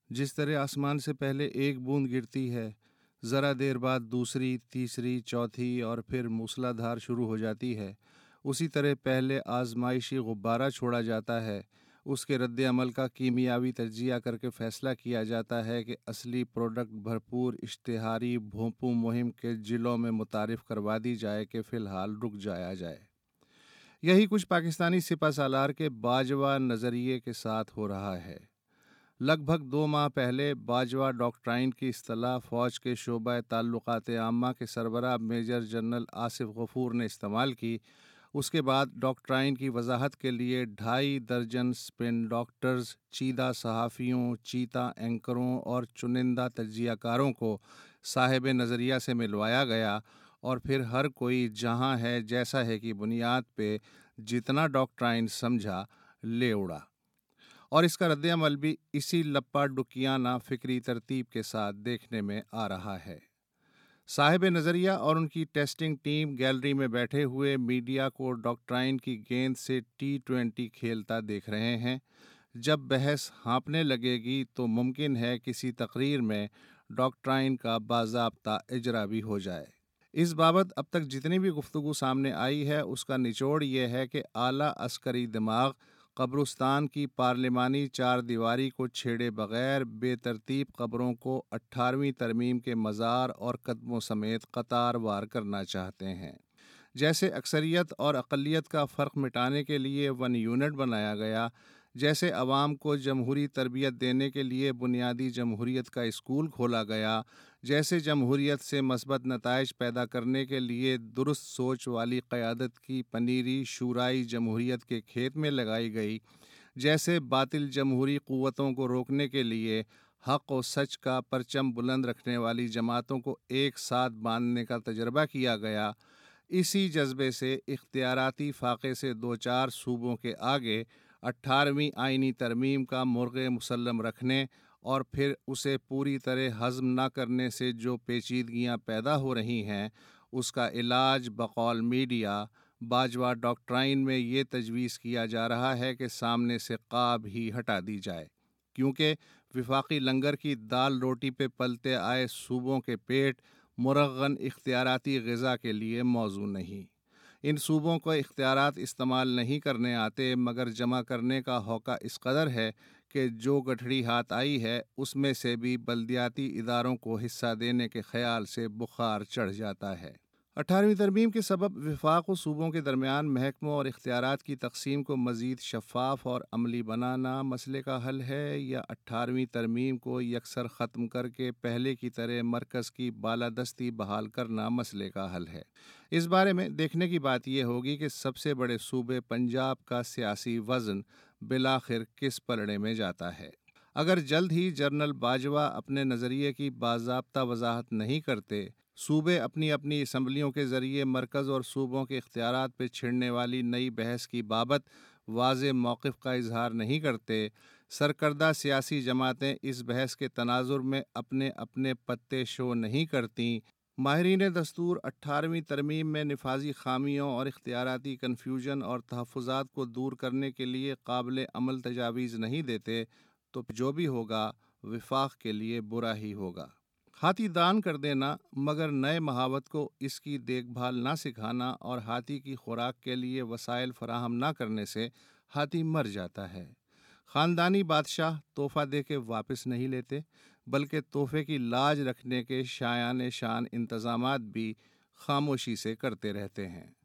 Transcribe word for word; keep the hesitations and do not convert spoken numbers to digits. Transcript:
جس طرح آسمان سے پہلے ایک بوند گرتی ہے، ذرا دیر بعد دوسری، تیسری، چوتھی اور پھر موسلا دھار شروع ہو جاتی ہے، اسی طرح پہلے آزمائشی غبارہ چھوڑا جاتا ہے، اس کے رد عمل کا کیمیاوی تجزیہ کر کے فیصلہ کیا جاتا ہے کہ اصلی پروڈکٹ بھرپور اشتہاری بھونپوں مہم کے ضلعوں میں متعارف کروا دی جائے کہ فی الحال رک جایا جائے۔ یہی کچھ پاکستانی سپہ سالار کے باجوہ نظریے کے ساتھ ہو رہا ہے۔ لگ بھگ دو ماہ پہلے باجوہ ڈاکٹرائن کی اصطلاح فوج کے شعبہ تعلقات عامہ کے سربراہ میجر جنرل آصف غفور نے استعمال کی۔ اس کے بعد ڈاکٹرائن کی وضاحت کے لیے ڈھائی درجن سپن ڈاکٹرز، چیدہ صحافیوں، چیتا اینکروں اور چنندہ تجزیہ کاروں کو صاحب نظریہ سے ملوایا گیا، اور پھر ہر کوئی جہاں ہے جیسا ہے کی بنیاد پہ جتنا ڈاکٹرائن سمجھا لے اڑا، اور اس کا رد عمل بھی اسی لپا ڈکیانہ فکری ترتیب کے ساتھ دیکھنے میں آ رہا ہے۔ صاحب نظریہ اور ان کی ٹیسٹنگ ٹیم گیلری میں بیٹھے ہوئے میڈیا کو ڈاکٹرائن کی گیند سے ٹی ٹوینٹی کھیلتا دیکھ رہے ہیں۔ جب بحث ہانپنے لگے گی تو ممکن ہے کسی تقریر میں ڈاکٹرائن کا باضابطہ اجرا بھی ہو جائے۔ اس بابت اب تک جتنی بھی گفتگو سامنے آئی ہے اس کا نچوڑ یہ ہے کہ اعلیٰ عسکری دماغ قبرستان کی پارلیمانی چار دیواری کو چھیڑے بغیر بے ترتیب قبروں کو اٹھارہویں ترمیم کے مزار اور قدموں سمیت قطار وار کرنا چاہتے ہیں۔ جیسے اکثریت اور اقلیت کا فرق مٹانے کے لیے ون یونٹ بنایا گیا، جیسے عوام کو جمہوری تربیت دینے کے لیے بنیادی جمہوریت کا اسکول کھولا گیا، جیسے جمہوریت سے مثبت نتائج پیدا کرنے کے لیے درست سوچ والی قیادت کی پنیری شورائی جمہوریت کے کھیت میں لگائی گئی، جیسے باطل جمہوری قوتوں کو روکنے کے لیے حق و سچ کا پرچم بلند رکھنے والی جماعتوں کو ایک ساتھ باندھنے کا تجربہ کیا گیا، اسی جذبے سے اختیاراتی فاقے سے دو چار صوبوں کے آگے اٹھارہویں آئینی ترمیم کا مرغ مسلم رکھنے اور پھر اسے پوری طرح ہضم نہ کرنے سے جو پیچیدگیاں پیدا ہو رہی ہیں، اس کا علاج بقول میڈیا باجوہ ڈاکٹرائن میں یہ تجویز کیا جا رہا ہے کہ سامنے سے قاب ہی ہٹا دی جائے، کیونکہ وفاقی لنگر کی دال روٹی پہ پلتے آئے صوبوں کے پیٹ مرغن اختیاراتی غذا کے لیے موزوں نہیں۔ ان صوبوں کو اختیارات استعمال نہیں کرنے آتے، مگر جمع کرنے کا ہوکا اس قدر ہے کہ جو گٹھڑی ہاتھ آئی ہے اس میں سے بھی بلدیاتی اداروں کو حصہ دینے کے خیال سے بخار چڑھ جاتا ہے۔ اٹھارہویں ترمیم کے سبب وفاق و صوبوں کے درمیان محکموں اور اختیارات کی تقسیم کو مزید شفاف اور عملی بنانا مسئلے کا حل ہے، یا اٹھارہویں ترمیم کو یکسر ختم کر کے پہلے کی طرح مرکز کی بالادستی بحال کرنا مسئلے کا حل ہے؟ اس بارے میں دیکھنے کی بات یہ ہوگی کہ سب سے بڑے صوبے پنجاب کا سیاسی وزن بالآخر کس پلڑے میں جاتا ہے۔ اگر جلد ہی جنرل باجوہ اپنے نظریے کی باضابطہ وضاحت نہیں کرتے، صوبے اپنی اپنی اسمبلیوں کے ذریعے مرکز اور صوبوں کے اختیارات پہ چھڑنے والی نئی بحث کی بابت واضح موقف کا اظہار نہیں کرتے، سرکردہ سیاسی جماعتیں اس بحث کے تناظر میں اپنے اپنے پتے شو نہیں کرتیں، ماہرین دستور اٹھارہویں ترمیم میں نفاذی خامیوں اور اختیاراتی کنفیوژن اور تحفظات کو دور کرنے کے لیے قابل عمل تجاویز نہیں دیتے، تو جو بھی ہوگا وفاق کے لیے برا ہی ہوگا۔ ہاتھی دان کر دینا مگر نئے مہاوت کو اس کی دیکھ بھال نہ سکھانا اور ہاتھی کی خوراک کے لیے وسائل فراہم نہ کرنے سے ہاتھی مر جاتا ہے۔ خاندانی بادشاہ تحفہ دے کے واپس نہیں لیتے، بلکہ تحفے کی لاج رکھنے کے شایان شان انتظامات بھی خاموشی سے کرتے رہتے ہیں۔